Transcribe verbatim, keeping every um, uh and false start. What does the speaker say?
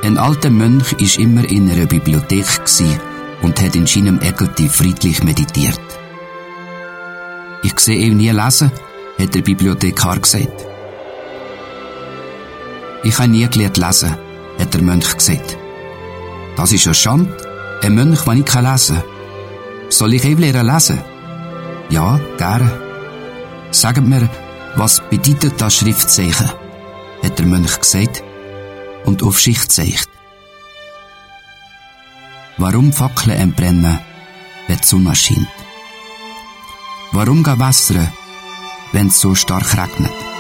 Ein alter Mönch war immer in einer Bibliothek und hat in seinem Egelti friedlich meditiert. Ich sehe ihn nie lesen, hat der Bibliothekar gesagt. Ich habe nie gelernt lesen, hat der Mönch gesagt. Das ist ja Schande, ein Mönch, der nicht lesen kann. Soll ich eben lernen lesen? Ja, gerne. Sagt mir, was bedeutet das Schriftzeichen? Hat der Mönch gesagt und auf Schicht gezeigt. Warum Fackeln entbrennen, wenn die Sonne scheint? Warum gehen Wasser, wenn es so stark regnet?